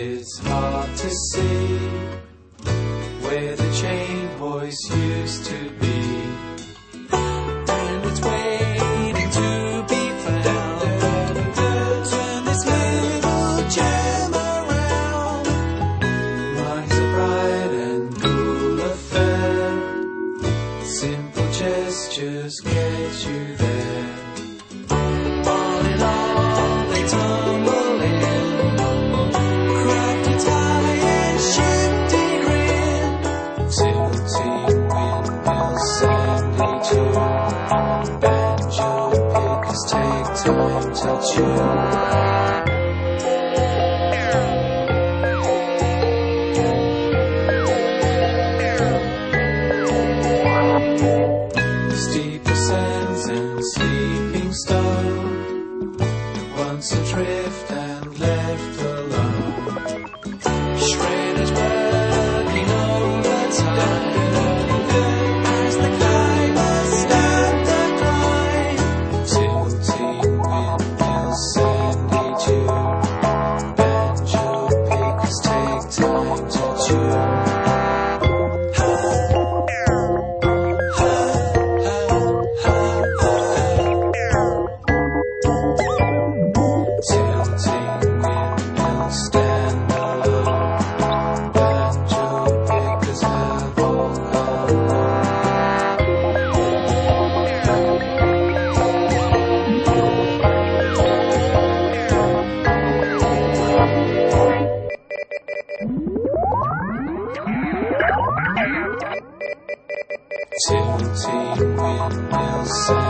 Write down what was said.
It's hard to see where the chain hoist used to be, and it's waiting to be found. Turn this little gem around. Life's a bright and cool affair. Simple gestures get you there. All in all, they tumble in. Crafty tie and shifty grin. Tilting windmills, sandy tune. Banjo pickers take time to tune. Steep ascents and sleeping stone, once adrift and left alone. Shredders working overtime as the climbers stand the climb. Tilting windmills, sandy tune. Banjo pickers take time to tune. Tilting windmills stand alone. Banjo pickers have all alone. Tilting windmills.